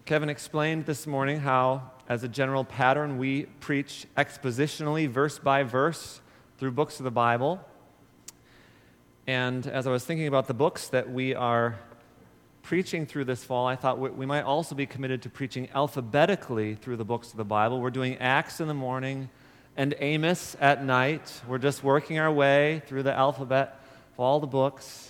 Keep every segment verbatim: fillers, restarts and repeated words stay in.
Kevin explained this morning how, as a general pattern, we preach expositionally, verse by verse, through books of the Bible. And as I was thinking about the books that we are preaching through this fall, I thought we might also be committed to preaching alphabetically through the books of the Bible. We're doing Acts in the morning and Amos at night. We're just working our way through the alphabet of all the books.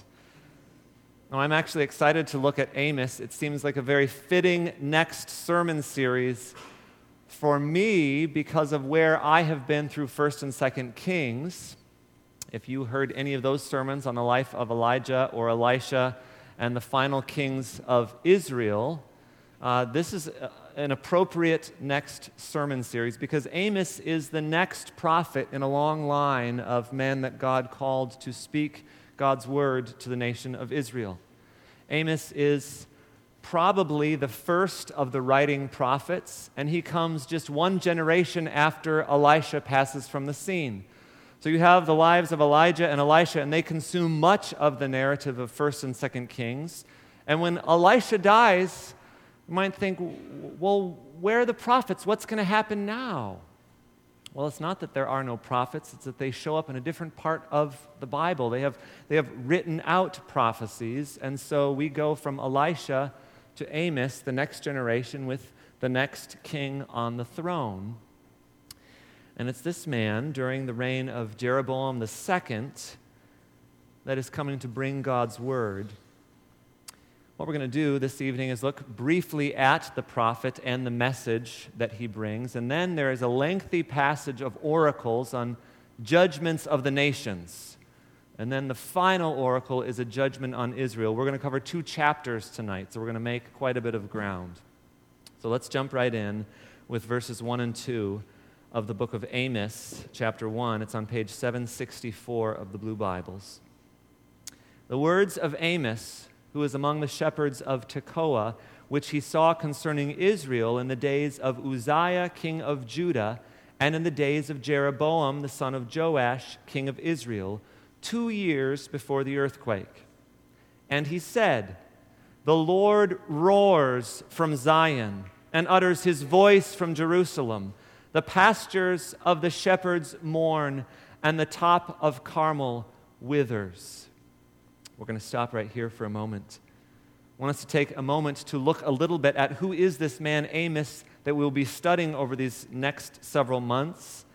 Now, I'm actually excited to look at Amos. It seems like a very fitting next sermon series for me because of where I have been through First and Second Kings. If you heard any of those sermons on the life of Elijah or Elisha and the final kings of Israel, uh, this is an appropriate next sermon series because Amos is the next prophet in a long line of men that God called to speak God's word to the nation of Israel. Amos is probably the first of the writing prophets, and he comes just one generation after Elisha passes from the scene. So you have the lives of Elijah and Elisha, and they consume much of the narrative of First and Second Kings. And when Elisha dies, you might think, well, where are the prophets? What's going to happen now? Well, it's not that there are no prophets, it's that they show up in a different part of the Bible. They have, they have written out prophecies, and so we go from Elisha to Amos, the next generation, with the next king on the throne. And it's this man, during the reign of Jeroboam the Second, that is coming to bring God's word. What we're going to do this evening is look briefly at the prophet and the message that he brings, and then there is a lengthy passage of oracles on judgments of the nations. And then the final oracle is a judgment on Israel. We're going to cover two chapters tonight, so we're going to make quite a bit of ground. So let's jump right in with verses one and two of the book of Amos, chapter one. It's on page seven sixty-four of the Blue Bibles. The words of Amos, who was among the shepherds of Tekoa, which he saw concerning Israel in the days of Uzziah, king of Judah, and in the days of Jeroboam, the son of Joash, king of Israel, two years before the earthquake. And he said, "The Lord roars from Zion and utters his voice from Jerusalem. The pastures of the shepherds mourn, and the top of Carmel withers." We're going to stop right here for a moment. I want us to take a moment to look a little bit at who is this man Amos that we'll be studying over these next several months.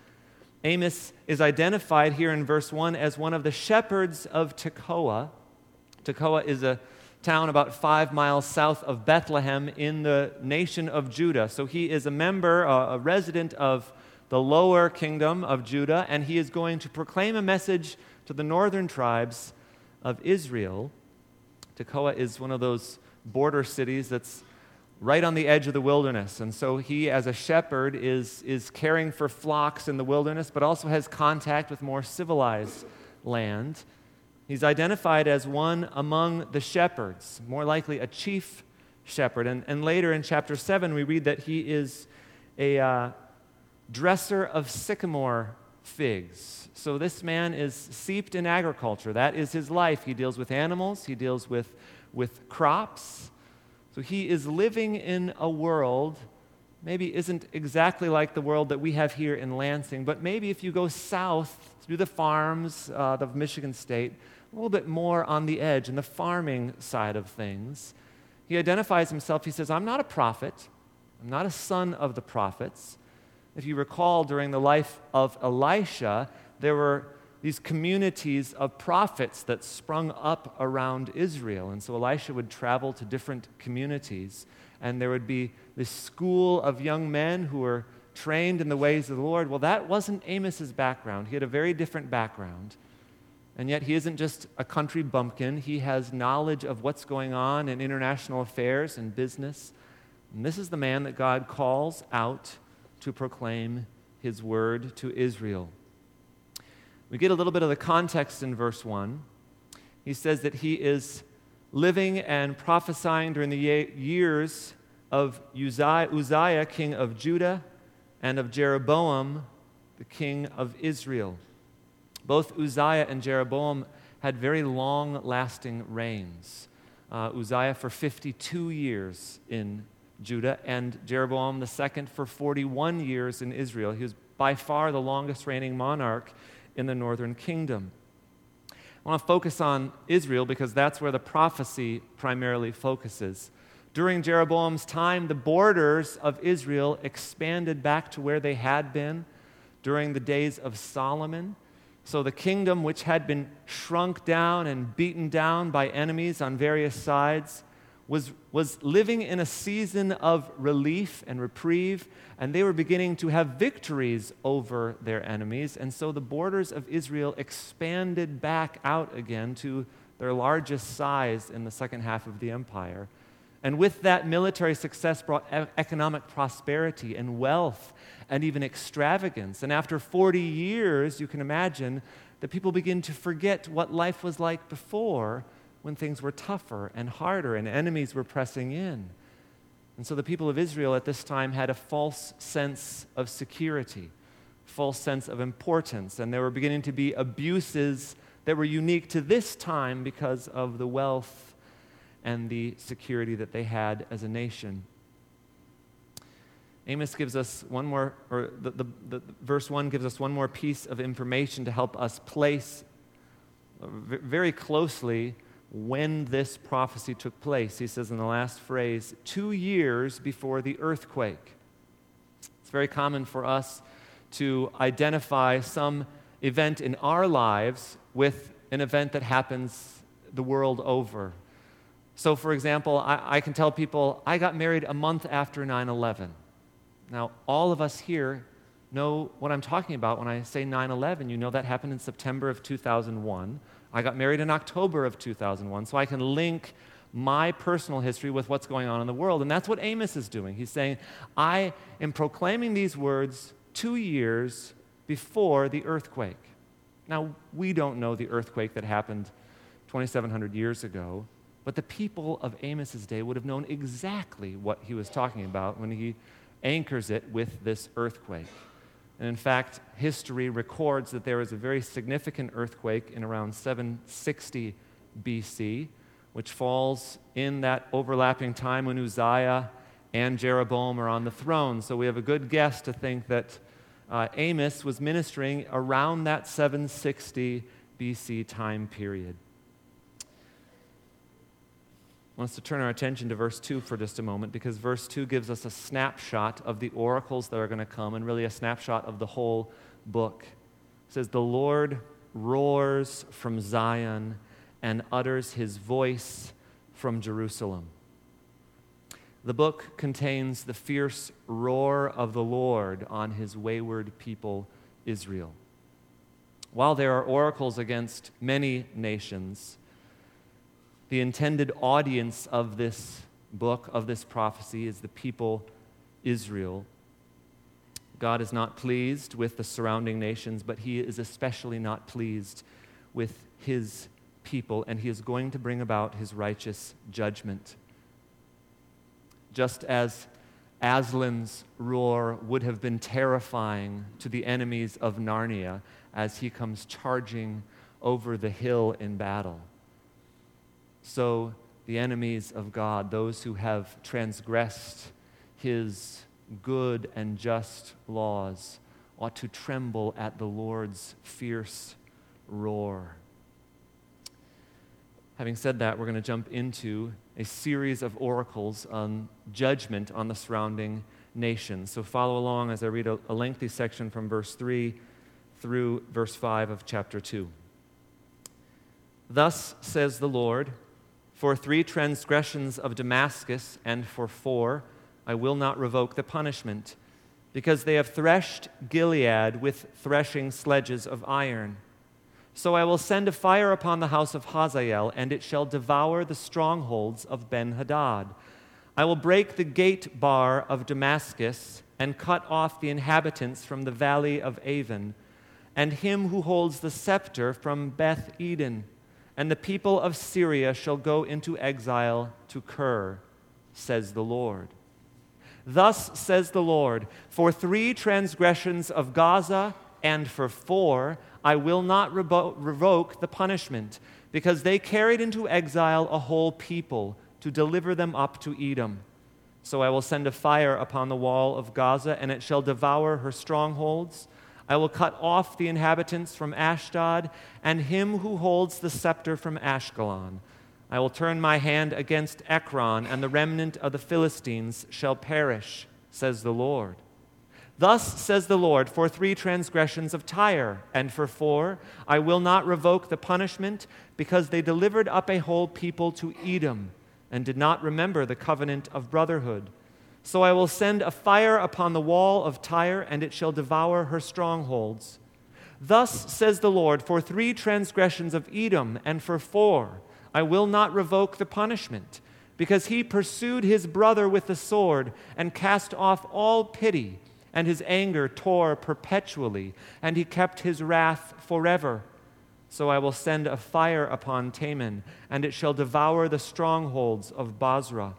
Amos is identified here in verse one as one of the shepherds of Tekoa. Tekoa is a town about five miles south of Bethlehem in the nation of Judah. So he is a member, a resident of the lower kingdom of Judah, and he is going to proclaim a message to the northern tribes of Israel. Tekoa is one of those border cities that's right on the edge of the wilderness. And so he, as a shepherd, is, is caring for flocks in the wilderness, but also has contact with more civilized land. He's identified as one among the shepherds, more likely a chief shepherd. And, and later in chapter seven, we read that he is a uh, dresser of sycamore figs. So this man is steeped in agriculture. That is his life. He deals with animals. He deals with, with crops. So he is living in a world maybe isn't exactly like the world that we have here in Lansing, but maybe if you go south through the farms uh, of Michigan State, a little bit more on the edge, in the farming side of things. He identifies himself, he says, "I'm not a prophet. I'm not a son of the prophets." If you recall, during the life of Elisha, there were these communities of prophets that sprung up around Israel. And so Elisha would travel to different communities, and there would be this school of young men who were trained in the ways of the Lord. Well, that wasn't Amos's background. He had a very different background. And yet he isn't just a country bumpkin. He has knowledge of what's going on in international affairs and business. And this is the man that God calls out to proclaim his word to Israel. We get a little bit of the context in verse one. He says that he is living and prophesying during the years of Uzziah, Uzziah, king of Judah, and of Jeroboam, the king of Israel. Both Uzziah and Jeroboam had very long-lasting reigns. Uh, Uzziah for fifty-two years in Judah, and Jeroboam the second for forty-one years in Israel. He was by far the longest reigning monarch in the northern kingdom. I want to focus on Israel because that's where the prophecy primarily focuses. During Jeroboam's time, the borders of Israel expanded back to where they had been during the days of Solomon. So the kingdom, which had been shrunk down and beaten down by enemies on various sides, was, was living in a season of relief and reprieve, and they were beginning to have victories over their enemies. And so the borders of Israel expanded back out again to their largest size in the second half of the empire. And with that, military success brought e- economic prosperity and wealth and even extravagance. And after forty years, you can imagine that people begin to forget what life was like before, when things were tougher and harder and enemies were pressing in. And so the people of Israel at this time had a false sense of security, false sense of importance, and there were beginning to be abuses that were unique to this time because of the wealth and the security that they had as a nation. Amos gives us one more, or the, the, the verse one gives us one more piece of information to help us place very closely when this prophecy took place. He says in the last phrase, two years before the earthquake. It's very common for us to identify some event in our lives with an event that happens the world over. So, for example, I, I can tell people, I got married a month after nine eleven. Now, all of us here know what I'm talking about when I say nine eleven. You know that happened in September of two thousand one. I got married in October of two thousand one, so I can link my personal history with what's going on in the world. And that's what Amos is doing. He's saying, I am proclaiming these words two years before the earthquake. Now, we don't know the earthquake that happened twenty-seven hundred years ago, but the people of Amos's day would have known exactly what he was talking about when he anchors it with this earthquake. And in fact, history records that there was a very significant earthquake in around seven sixty B C, which falls in that overlapping time when Uzziah and Jeroboam are on the throne. So we have a good guess to think that uh, Amos was ministering around that seven sixty B C time period. I want us to turn our attention to verse two for just a moment, because verse two gives us a snapshot of the oracles that are going to come, and really a snapshot of the whole book. It says, the Lord roars from Zion and utters his voice from Jerusalem. The book contains the fierce roar of the Lord on his wayward people, Israel. While there are oracles against many nations, the intended audience of this book, of this prophecy, is the people Israel. God is not pleased with the surrounding nations, but he is especially not pleased with his people, and he is going to bring about his righteous judgment. Just as Aslan's roar would have been terrifying to the enemies of Narnia as he comes charging over the hill in battle, so the enemies of God, those who have transgressed his good and just laws, ought to tremble at the Lord's fierce roar. Having said that, we're going to jump into a series of oracles on judgment on the surrounding nations. So follow along as I read a, a lengthy section from verse three through verse five of chapter two. Thus says the Lord, for three transgressions of Damascus, and for four, I will not revoke the punishment, because they have threshed Gilead with threshing sledges of iron. So I will send a fire upon the house of Hazael, and it shall devour the strongholds of Ben-Hadad. I will break the gate bar of Damascus, and cut off the inhabitants from the valley of Avon, and him who holds the scepter from Beth Eden. And the people of Syria shall go into exile to Kir, says the Lord. Thus says the Lord, for three transgressions of Gaza, and for four, I will not revo- revoke the punishment, because they carried into exile a whole people to deliver them up to Edom. So I will send a fire upon the wall of Gaza, and it shall devour her strongholds. I will cut off the inhabitants from Ashdod, and him who holds the scepter from Ashkelon. I will turn my hand against Ekron, and the remnant of the Philistines shall perish, says the Lord. Thus says the Lord, for three transgressions of Tyre, and for four, I will not revoke the punishment, because they delivered up a whole people to Edom, and did not remember the covenant of brotherhood. So I will send a fire upon the wall of Tyre, and it shall devour her strongholds. Thus says the Lord, for three transgressions of Edom, and for four, I will not revoke the punishment, because he pursued his brother with the sword, and cast off all pity, and his anger tore perpetually, and he kept his wrath forever. So I will send a fire upon Taman, and it shall devour the strongholds of Basra.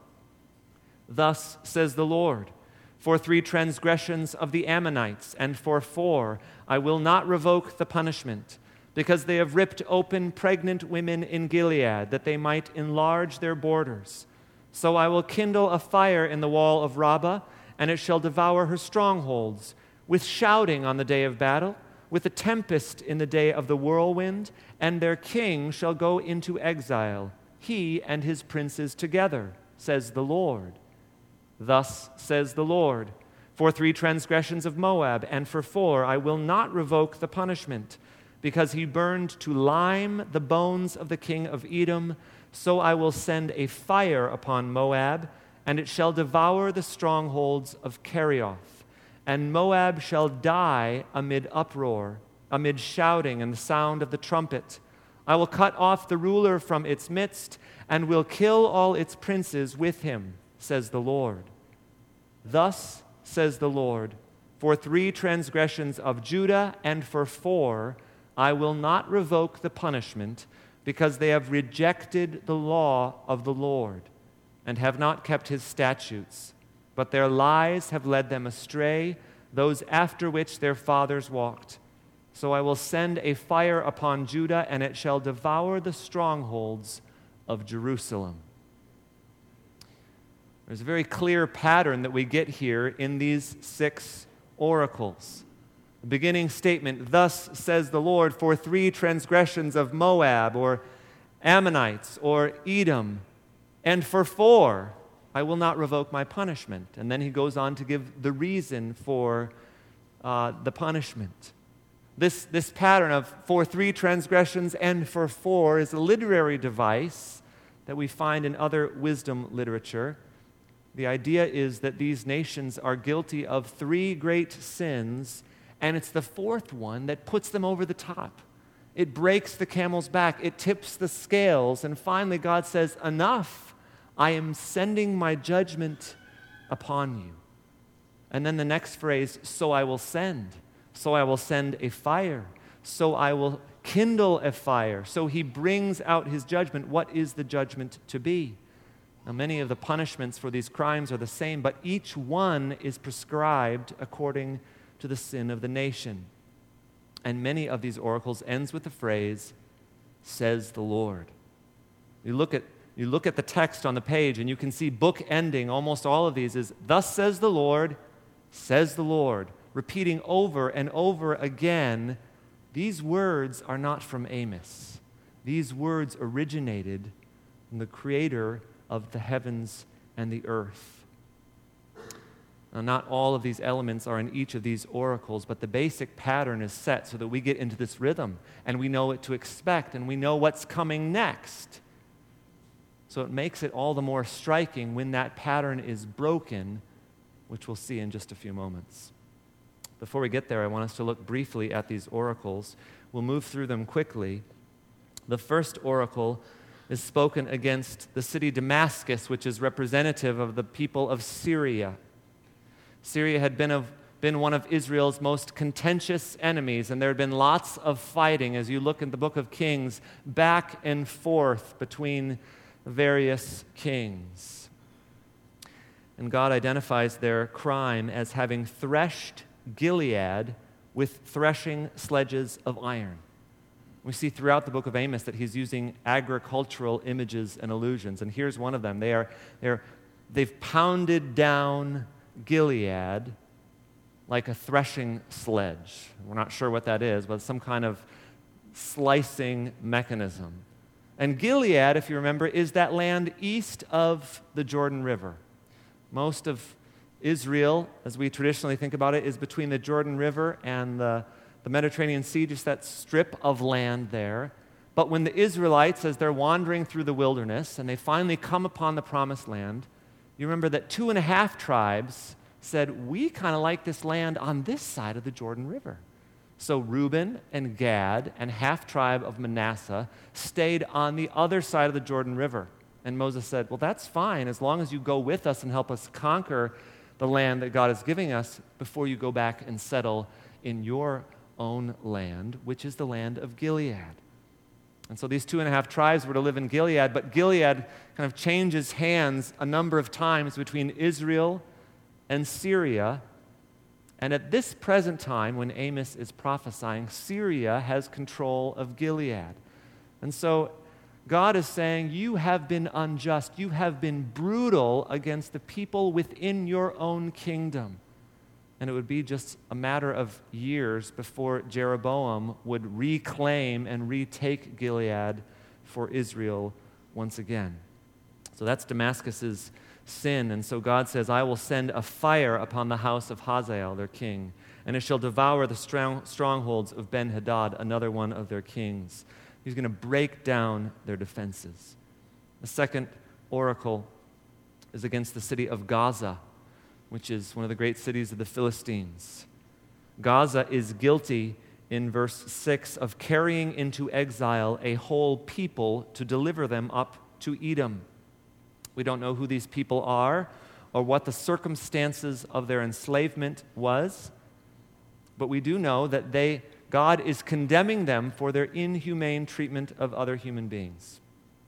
Thus says the Lord, for three transgressions of the Ammonites, and for four, I will not revoke the punishment, because they have ripped open pregnant women in Gilead, that they might enlarge their borders. So I will kindle a fire in the wall of Rabbah, and it shall devour her strongholds, with shouting on the day of battle, with a tempest in the day of the whirlwind, and their king shall go into exile, he and his princes together, says the Lord. Thus says the Lord, for three transgressions of Moab, and for four, I will not revoke the punishment, because he burned to lime the bones of the king of Edom, so I will send a fire upon Moab, and it shall devour the strongholds of Kerioth. And Moab shall die amid uproar, amid shouting and the sound of the trumpet. I will cut off the ruler from its midst, and will kill all its princes with him, says the Lord. Thus says the Lord, for three transgressions of Judah, and for four, I will not revoke the punishment, because they have rejected the law of the Lord, and have not kept his statutes, but their lies have led them astray, those after which their fathers walked. So I will send a fire upon Judah, and it shall devour the strongholds of Jerusalem. There's a very clear pattern that we get here in these six oracles. The beginning statement, thus says the Lord, for three transgressions of Moab, or Ammonites, or Edom, and for four, I will not revoke my punishment. And then he goes on to give the reason for uh, the punishment. This, this pattern of for three transgressions and for four is a literary device that we find in other wisdom literature. The idea is that these nations are guilty of three great sins, and it's the fourth one that puts them over the top. It breaks the camel's back. It tips the scales. And finally, God says, enough. I am sending my judgment upon you. And then the next phrase, so I will send. So I will send a fire. So I will kindle a fire. So he brings out his judgment. What is the judgment to be? Now, many of the punishments for these crimes are the same, but each one is prescribed according to the sin of the nation. And many of these oracles ends with the phrase, says the Lord. You look at You look at the text on the page, and you can see book ending almost all of these is, thus says the Lord, says the Lord, repeating over and over again. These words are not from Amos. These words originated from the Creator of the heavens and the earth. Now, not all of these elements are in each of these oracles, but the basic pattern is set so that we get into this rhythm, and we know what to expect, and we know what's coming next. So it makes it all the more striking when that pattern is broken, which we'll see in just a few moments. Before we get there, I want us to look briefly at these oracles. We'll move through them quickly. The first oracle is spoken against the city Damascus, which is representative of the people of Syria. Syria had been, of, been one of Israel's most contentious enemies, and there had been lots of fighting, as you look in the book of Kings, back and forth between various kings. And God identifies their crime as having threshed Gilead with threshing sledges of iron. We see throughout the book of Amos that he's using agricultural images and allusions, and here's one of them. They are they're they've pounded down Gilead like a threshing sledge. We're not sure what that is, but it's some kind of slicing mechanism. And Gilead, if you remember, is that land east of the Jordan River. Most of Israel, as we traditionally think about it, is between the Jordan River and the, the Mediterranean Sea, just that strip of land there. But when the Israelites, as they're wandering through the wilderness and they finally come upon the promised land, you remember that two and a half tribes said, we kind of like this land on this side of the Jordan River. So Reuben and Gad and half tribe of Manasseh stayed on the other side of the Jordan River. And Moses said, well, that's fine as long as you go with us and help us conquer the land that God is giving us before you go back and settle in your own land, which is the land of Gilead. And so these two and a half tribes were to live in Gilead, but Gilead kind of changes hands a number of times between Israel and Syria. And at this present time, when Amos is prophesying, Syria has control of Gilead. And so God is saying, you have been unjust, you have been brutal against the people within your own kingdom. And it would be just a matter of years before Jeroboam would reclaim and retake Gilead for Israel once again. So that's Damascus's sin. And so God says, I will send a fire upon the house of Hazael, their king, and it shall devour the strong, strongholds of Ben-Hadad, another one of their kings. He's going to break down their defenses. The second oracle is against the city of Gaza, which is one of the great cities of the Philistines. Gaza is guilty, in verse six, of carrying into exile a whole people to deliver them up to Edom. We don't know who these people are or what the circumstances of their enslavement was, but we do know that they, God is condemning them for their inhumane treatment of other human beings.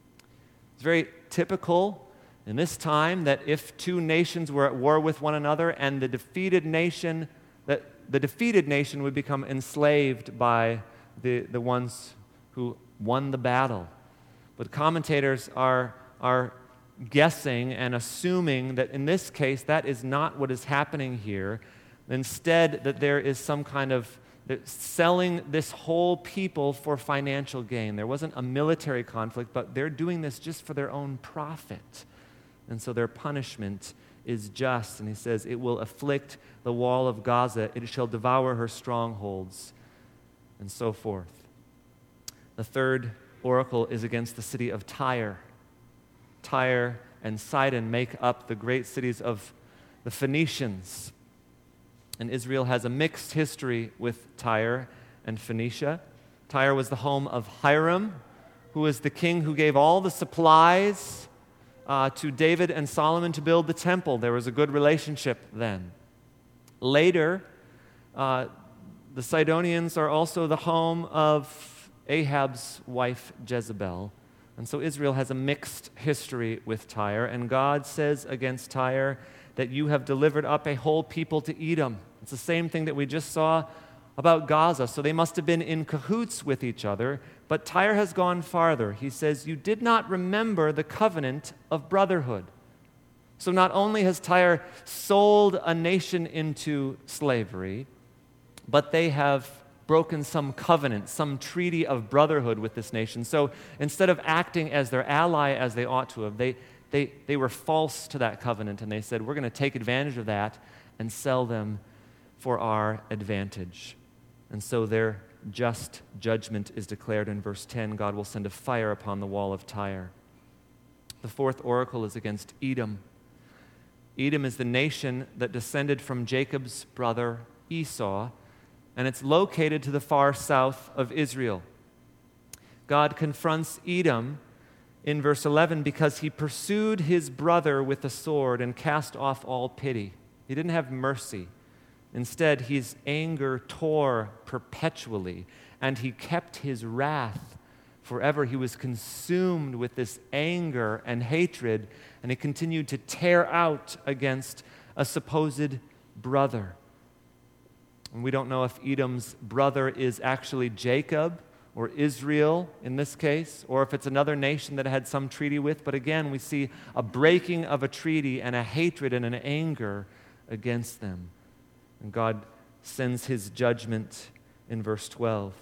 It's very typical in this time that if two nations were at war with one another and the defeated nation, that the defeated nation would become enslaved by the, the ones who won the battle. But commentators are, are guessing and assuming that in this case that is not what is happening here. Instead, that there is some kind of selling this whole people for financial gain. There wasn't a military conflict, but they're doing this just for their own profit. And so their punishment is just. And he says, it will afflict the wall of Gaza. It shall devour her strongholds, and so forth. The third oracle is against the city of Tyre. Tyre and Sidon make up the great cities of the Phoenicians. And Israel has a mixed history with Tyre and Phoenicia. Tyre was the home of Hiram, who was the king who gave all the supplies uh, to David and Solomon to build the temple. There was a good relationship then. Later, uh, the Sidonians are also the home of Ahab's wife Jezebel. And so Israel has a mixed history with Tyre. And God says against Tyre that you have delivered up a whole people to Edom. It's the same thing that we just saw about Gaza. So they must have been in cahoots with each other. But Tyre has gone farther. He says, you did not remember the covenant of brotherhood. So not only has Tyre sold a nation into slavery, but they have broken some covenant, some treaty of brotherhood with this nation. So instead of acting as their ally as they ought to have, they, they, they were false to that covenant, and they said, we're going to take advantage of that and sell them for our advantage. And so their just judgment is declared in verse ten. God will send a fire upon the wall of Tyre. The fourth oracle is against Edom. Edom is the nation that descended from Jacob's brother Esau, and it's located to the far south of Israel. God confronts Edom in verse eleven because he pursued his brother with the sword and cast off all pity. He didn't have mercy. Instead, his anger tore perpetually, and he kept his wrath forever. He was consumed with this anger and hatred, and he continued to tear out against a supposed brother. And we don't know if Edom's brother is actually Jacob or Israel in this case, or if it's another nation that it had some treaty with. But again, we see a breaking of a treaty and a hatred and an anger against them. And God sends his judgment in verse twelve.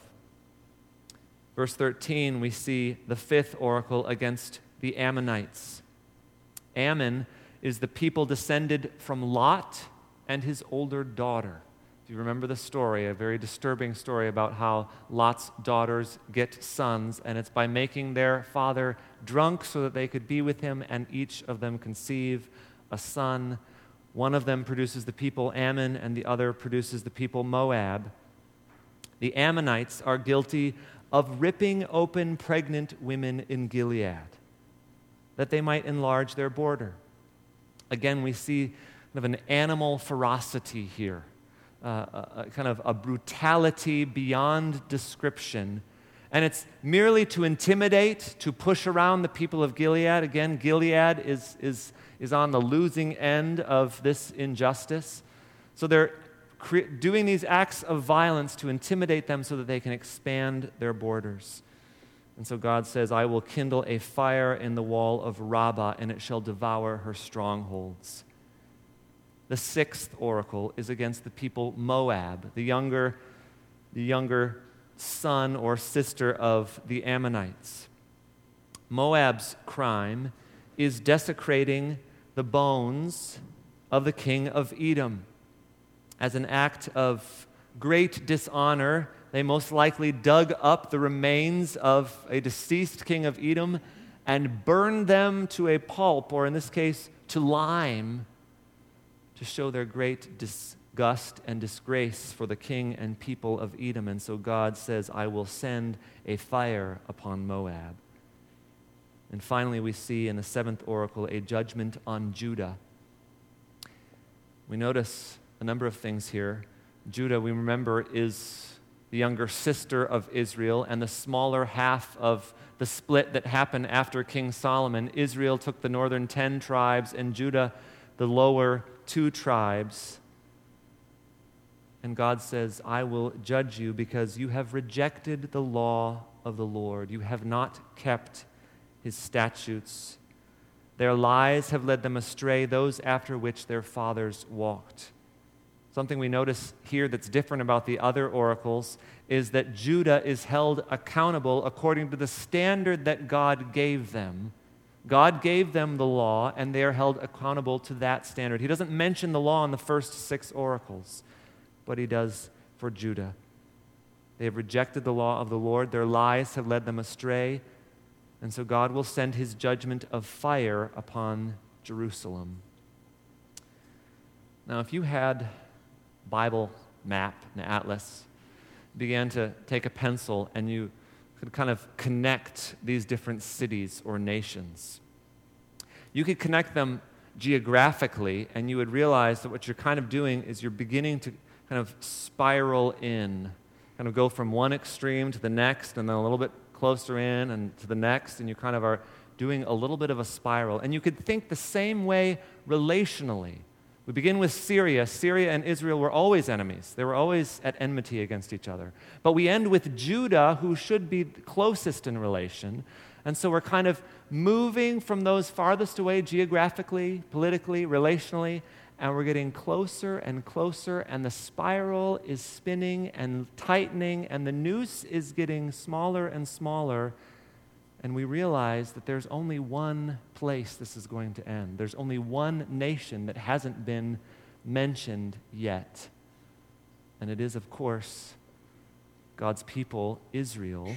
Verse thirteen, we see the fifth oracle against the Ammonites. Ammon is the people descended from Lot and his older daughter. If you remember the story, a very disturbing story about how Lot's daughters get sons, and it's by making their father drunk so that they could be with him, and each of them conceive a son. One of them produces the people Ammon, and the other produces the people Moab. The Ammonites are guilty of ripping open pregnant women in Gilead, that they might enlarge their border. Again, we see kind of an animal ferocity here, uh, a, a kind of a brutality beyond description. And it's merely to intimidate, to push around the people of Gilead. Again, Gilead is, is, is on the losing end of this injustice. So they're cre- doing these acts of violence to intimidate them so that they can expand their borders. And so God says, I will kindle a fire in the wall of Rabbah, and it shall devour her strongholds. The sixth oracle is against the people Moab, the younger, the younger son or sister of the Ammonites. Moab's crime is desecrating the bones of the king of Edom. As an act of great dishonor, they most likely dug up the remains of a deceased king of Edom and burned them to a pulp, or in this case, to lime, to show their great disgust and disgrace for the king and people of Edom. And so God says, I will send a fire upon Moab. And finally, we see in the seventh oracle a judgment on Judah. We notice a number of things here. Judah, we remember, is the younger sister of Israel, and the smaller half of the split that happened after King Solomon. Israel took the northern ten tribes, and Judah the lower two tribes. And God says, I will judge you because you have rejected the law of the Lord. You have not kept his statutes. Their lies have led them astray, those after which their fathers walked. Something we notice here that's different about the other oracles is that Judah is held accountable according to the standard that God gave them. God gave them the law, and they are held accountable to that standard. He doesn't mention the law in the first six oracles, but he does for Judah. They have rejected the law of the Lord. Their lies have led them astray, and so God will send his judgment of fire upon Jerusalem. Now, if you had Bible map, an atlas, began to take a pencil and you could kind of connect these different cities or nations. You could connect them geographically, and you would realize that what you're kind of doing is you're beginning to kind of spiral in, kind of go from one extreme to the next, and then a little bit closer in and to the next, and you kind of are doing a little bit of a spiral. And you could think the same way relationally. We begin with Syria. Syria and Israel were always enemies. They were always at enmity against each other. But we end with Judah, who should be closest in relation. And so we're kind of moving from those farthest away geographically, politically, relationally, and we're getting closer and closer, and the spiral is spinning and tightening, and the noose is getting smaller and smaller. And we realize that there's only one place this is going to end. There's only one nation that hasn't been mentioned yet. And it is, of course, God's people, Israel.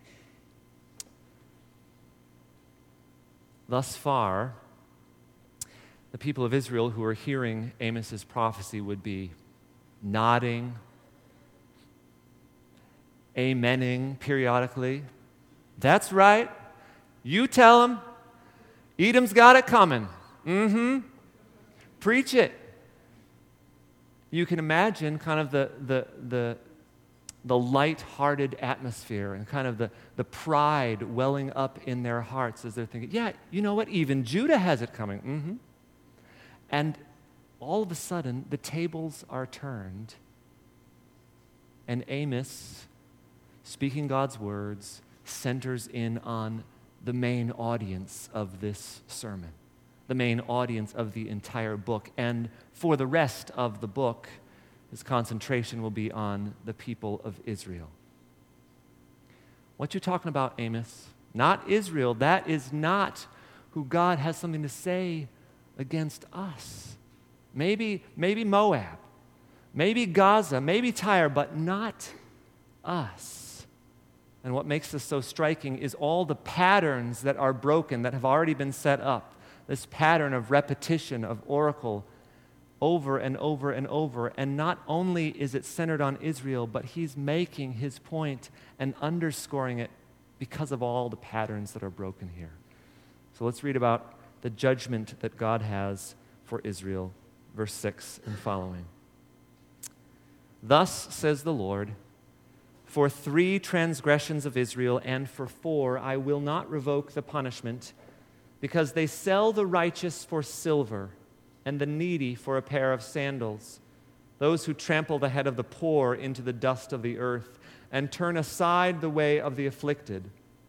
Thus far, the people of Israel who are hearing Amos's prophecy would be nodding, amening periodically. That's right. You tell them. Edom's got it coming. Mm-hmm. Preach it. You can imagine kind of the the the the light-hearted atmosphere and kind of the, the pride welling up in their hearts as they're thinking, yeah, you know what? Even Judah has it coming. Mm-hmm. And all of a sudden, the tables are turned, and Amos speaking God's words, centers in on the main audience of this sermon, the main audience of the entire book. And for the rest of the book, his concentration will be on the people of Israel. What you talking about, Amos? Not Israel. That is not who God has something to say against us. Maybe, maybe Moab, maybe Gaza, maybe Tyre, but not us. And what makes this so striking is all the patterns that are broken, that have already been set up. This pattern of repetition of oracle over and over and over. And not only is it centered on Israel, but he's making his point and underscoring it because of all the patterns that are broken here. So let's read about the judgment that God has for Israel, verse six and following. Thus says the Lord, for three transgressions of Israel and for four I will not revoke the punishment, because they sell the righteous for silver and the needy for a pair of sandals, those who trample the head of the poor into the dust of the earth and turn aside the way of the afflicted.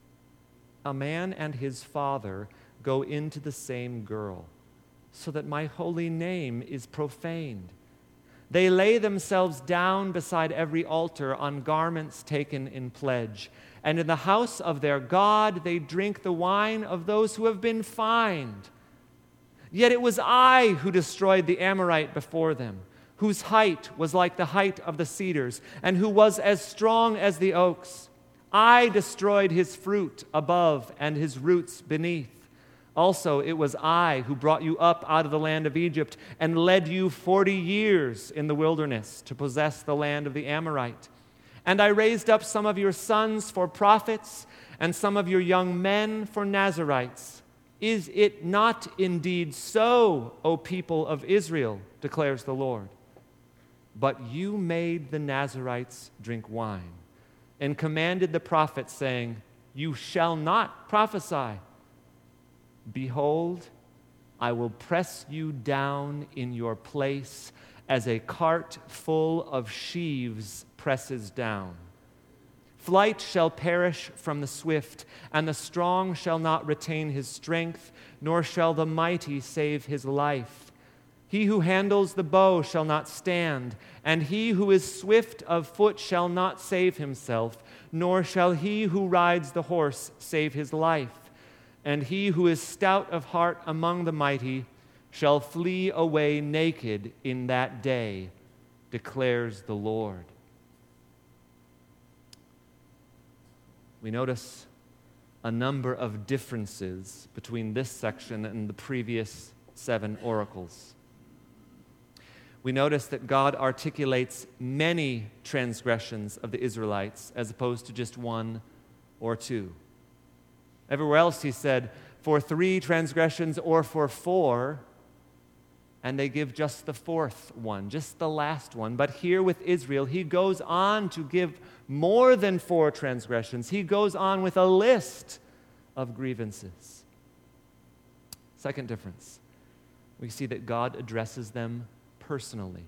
A man and his father go into the same girl, so that my holy name is profaned. They lay themselves down beside every altar on garments taken in pledge, and in the house of their God they drink the wine of those who have been fined. Yet it was I who destroyed the Amorite before them, whose height was like the height of the cedars, and who was as strong as the oaks. I destroyed his fruit above and his roots beneath. Also, it was I who brought you up out of the land of Egypt and led you forty years in the wilderness to possess the land of the Amorite. And I raised up some of your sons for prophets and some of your young men for Nazirites. Is it not indeed so, O people of Israel, declares the Lord? But you made the Nazirites drink wine and commanded the prophets, saying, you shall not prophesy. Behold, I will press you down in your place as a cart full of sheaves presses down. Flight shall perish from the swift, and the strong shall not retain his strength, nor shall the mighty save his life. He who handles the bow shall not stand, and he who is swift of foot shall not save himself, nor shall he who rides the horse save his life. And he who is stout of heart among the mighty shall flee away naked in that day, declares the Lord. We notice a number of differences between this section and the previous seven oracles. We notice that God articulates many transgressions of the Israelites as opposed to just one or two. Everywhere else he said, for three transgressions or for four, and they give just the fourth one, just the last one. But here with Israel, he goes on to give more than four transgressions. He goes on with a list of grievances. Second difference, we see that God addresses them personally.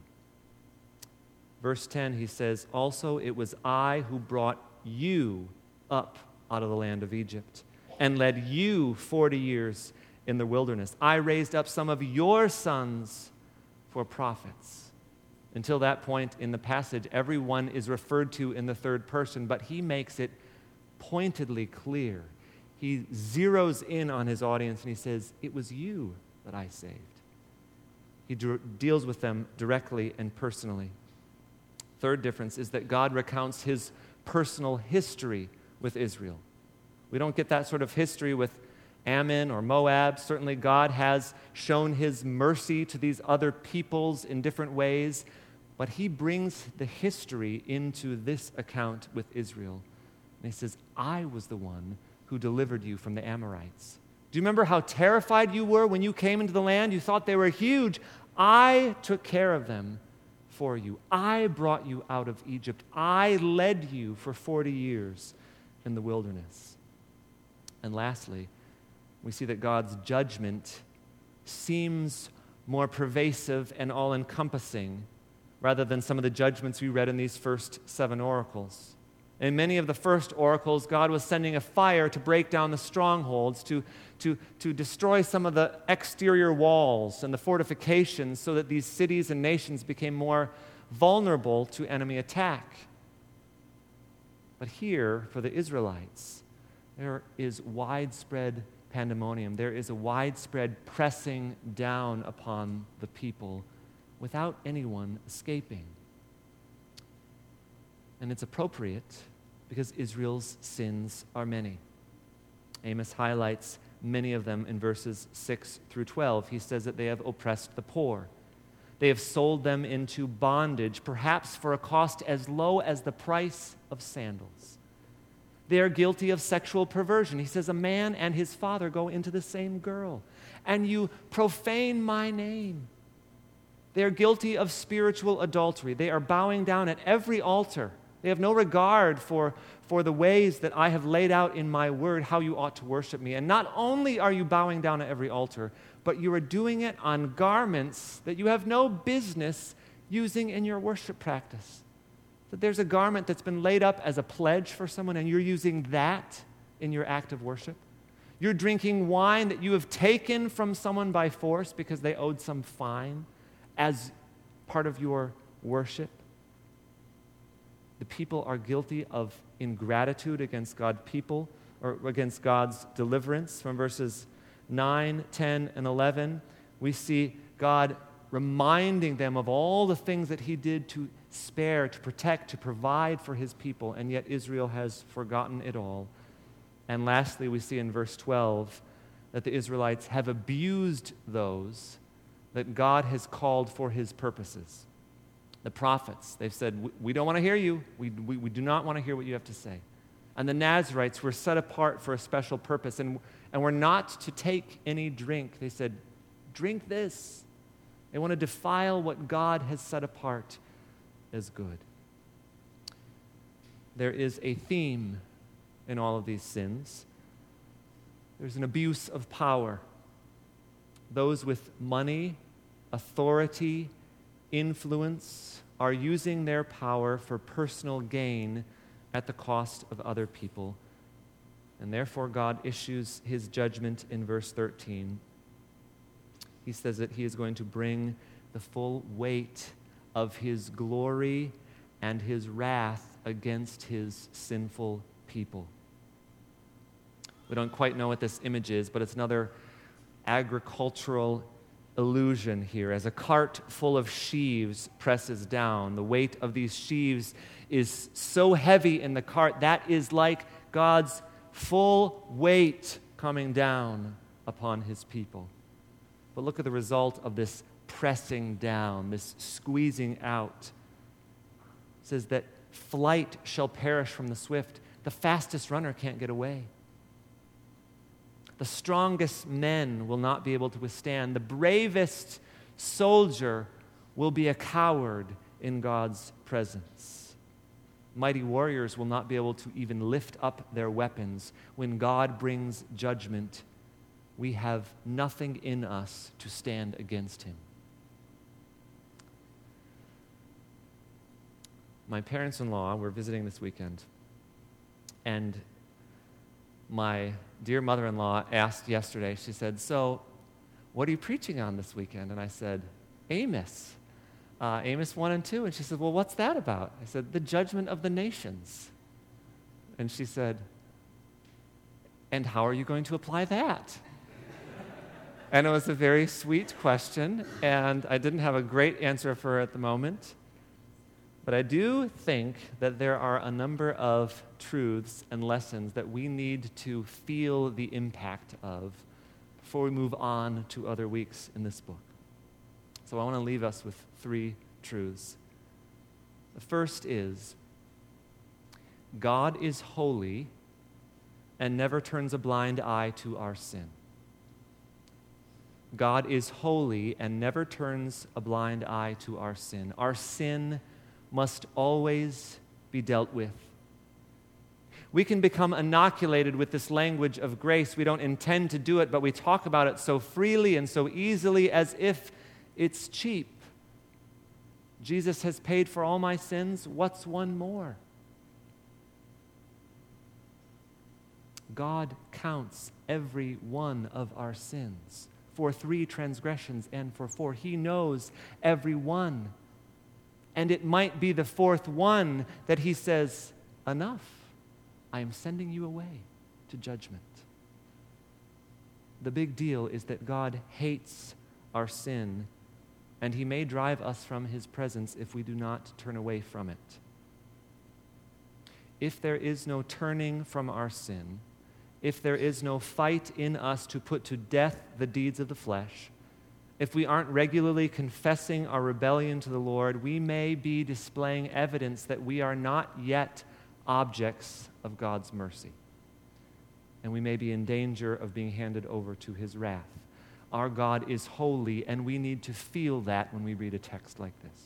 Verse ten, he says, also it was I who brought you up out of the land of Egypt and led you forty years in the wilderness. I raised up some of your sons for prophets. Until that point in the passage, everyone is referred to in the third person, but he makes it pointedly clear. He zeroes in on his audience and he says, it was you that I saved. He d- deals with them directly and personally. Third difference is that God recounts his personal history with Israel. We don't get that sort of history with Ammon or Moab. Certainly God has shown his mercy to these other peoples in different ways, but he brings the history into this account with Israel. And he says, I was the one who delivered you from the Amorites. Do you remember how terrified you were when you came into the land? You thought they were huge. I took care of them for you. I brought you out of Egypt. I led you for forty years in the wilderness. And lastly, we see that God's judgment seems more pervasive and all-encompassing rather than some of the judgments we read in these first seven oracles. In many of the first oracles, God was sending a fire to break down the strongholds, to, to, to destroy some of the exterior walls and the fortifications so that these cities and nations became more vulnerable to enemy attack. But here, for the Israelites, there is widespread pandemonium. There is a widespread pressing down upon the people without anyone escaping. And it's appropriate because Israel's sins are many. Amos highlights many of them in verses six through twelve. He says that they have oppressed the poor. They have sold them into bondage, perhaps for a cost as low as the price of sandals. They are guilty of sexual perversion. He says, a man and his father go into the same girl, and you profane my name. They are guilty of spiritual adultery. They are bowing down at every altar. They have no regard for, for the ways that I have laid out in my word how you ought to worship me. And not only are you bowing down at every altar, but you are doing it on garments that you have no business using in your worship practice. That there's a garment that's been laid up as a pledge for someone, and you're using that in your act of worship. You're drinking wine that you have taken from someone by force because they owed some fine as part of your worship. The people are guilty of ingratitude against God's people, or against God's deliverance. From verses nine, ten, and eleven, we see God reminding them of all the things that he did to spare, to protect, to provide for his people, and yet Israel has forgotten it all. And lastly, we see in verse twelve that the Israelites have abused those that God has called for his purposes. The prophets, they've said, we don't want to hear you. We, we, we do not want to hear what you have to say. And the Nazarites were set apart for a special purpose, and, and were not to take any drink. They said, drink this. They want to defile what God has set apart as good. There is a theme in all of these sins. There's an abuse of power. Those with money, authority, influence are using their power for personal gain at the cost of other people. And therefore, God issues his judgment in verse thirteen. He says that he is going to bring the full weight of his glory and his wrath against his sinful people. We don't quite know what this image is, but it's another agricultural illusion here. As a cart full of sheaves presses down, the weight of these sheaves is so heavy in the cart, that is like God's full weight coming down upon his people. But look at the result of this pressing down, this squeezing out. It says that flight shall perish from the swift. The fastest runner can't get away. The strongest men will not be able to withstand. The bravest soldier will be a coward in God's presence. Mighty warriors will not be able to even lift up their weapons. When God brings judgment, we have nothing in us to stand against him. My parents-in-law were visiting this weekend, and my dear mother-in-law asked yesterday, she said, so what are you preaching on this weekend? And I said, Amos, uh, Amos one and two. And she said, well, what's that about? I said, the judgment of the nations. And she said, and how are you going to apply that? And it was a very sweet question, and I didn't have a great answer for her at the moment. But I do think that there are a number of truths and lessons that we need to feel the impact of before we move on to other weeks in this book. So I want to leave us with three truths. The first is, God is holy and never turns a blind eye to our sin. God is holy and never turns a blind eye to our sin. Our sin must always be dealt with. We can become inoculated with this language of grace. We don't intend to do it, but we talk about it so freely and so easily as if it's cheap. Jesus has paid for all my sins. What's one more? God counts every one of our sins for three transgressions and for four. He knows every one. And it might be the fourth one that he says, enough. I am sending you away to judgment. The big deal is that God hates our sin, and he may drive us from his presence if we do not turn away from it. If there is no turning from our sin, if there is no fight in us to put to death the deeds of the flesh, if we aren't regularly confessing our rebellion to the Lord, we may be displaying evidence that we are not yet objects of God's mercy. And we may be in danger of being handed over to his wrath. Our God is holy, and we need to feel that when we read a text like this.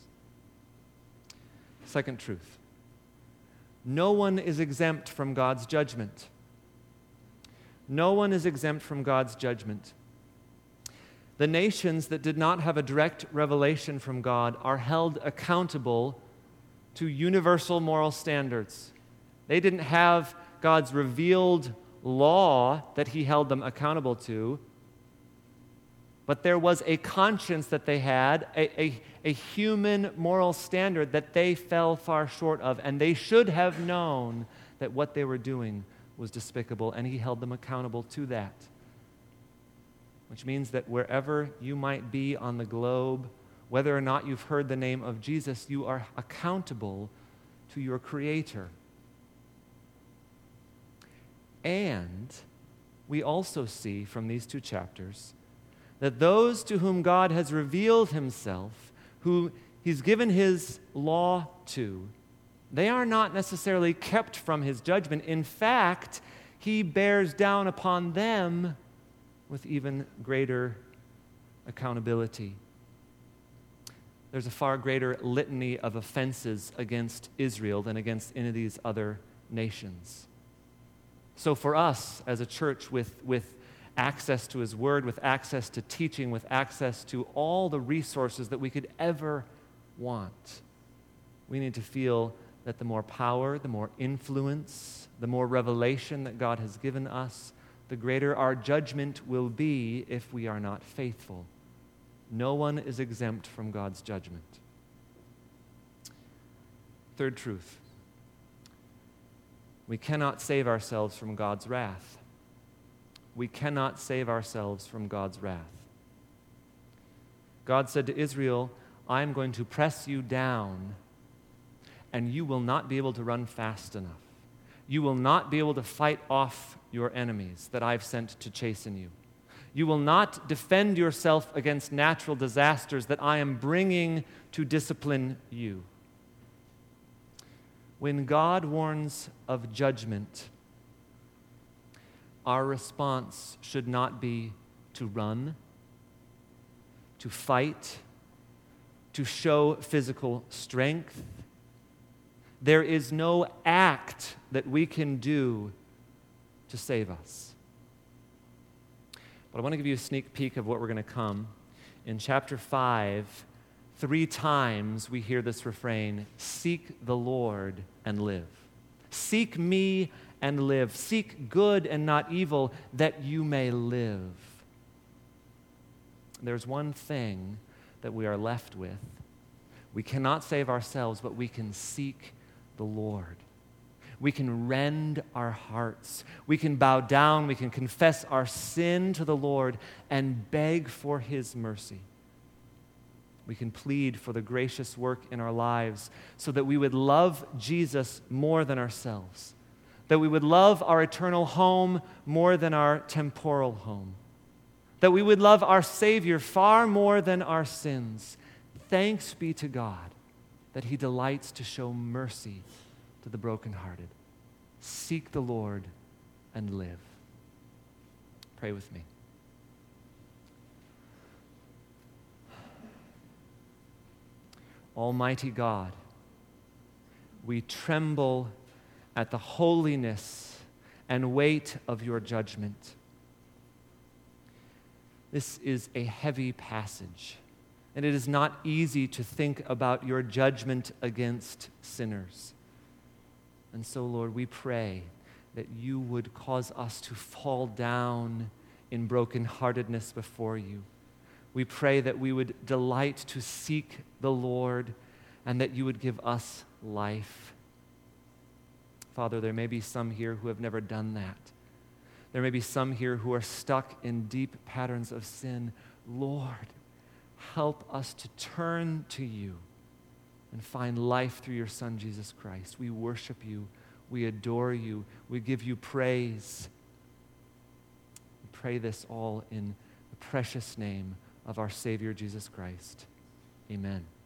Second truth. No one is exempt from God's judgment. No one is exempt from God's judgment. The nations that did not have a direct revelation from God are held accountable to universal moral standards. They didn't have God's revealed law that he held them accountable to, but there was a conscience that they had, a, a, a human moral standard that they fell far short of, and they should have known that what they were doing was despicable, and he held them accountable to that. Which means that wherever you might be on the globe, whether or not you've heard the name of Jesus, you are accountable to your Creator. And we also see from these two chapters that those to whom God has revealed himself, who he's given his law to, they are not necessarily kept from his judgment. In fact, he bears down upon them with even greater accountability. There's a far greater litany of offenses against Israel than against any of these other nations. So for us as a church with, with access to his word, with access to teaching, with access to all the resources that we could ever want, we need to feel that the more power, the more influence, the more revelation that God has given us, the greater our judgment will be if we are not faithful. No one is exempt from God's judgment. Third truth. We cannot save ourselves from God's wrath. We cannot save ourselves from God's wrath. God said to Israel, I am going to press you down, and you will not be able to run fast enough. You will not be able to fight off your enemies that I've sent to chasten you. You will not defend yourself against natural disasters that I am bringing to discipline you. When God warns of judgment, our response should not be to run, to fight, to show physical strength. There is no act that we can do to save us. But I want to give you a sneak peek of what we're going to come. In chapter five, three times we hear this refrain, seek the Lord and live. Seek me and live. Seek good and not evil, that you may live. There's one thing that we are left with. We cannot save ourselves, but we can seek the Lord. We can rend our hearts. We can bow down. We can confess our sin to the Lord and beg for his mercy. We can plead for the gracious work in our lives so that we would love Jesus more than ourselves, that we would love our eternal home more than our temporal home, that we would love our Savior far more than our sins. Thanks be to God that he delights to show mercy to the brokenhearted. Seek the Lord and live. Pray with me. Almighty God, we tremble at the holiness and weight of your judgment. This is a heavy passage, and it is not easy to think about your judgment against sinners. And so, Lord, we pray that you would cause us to fall down in brokenheartedness before you. We pray that we would delight to seek the Lord and that you would give us life. Father, there may be some here who have never done that. There may be some here who are stuck in deep patterns of sin. Lord, help us to turn to you and find life through your Son, Jesus Christ. We worship you. We adore you. We give you praise. We pray this all in the precious name of our Savior, Jesus Christ. Amen.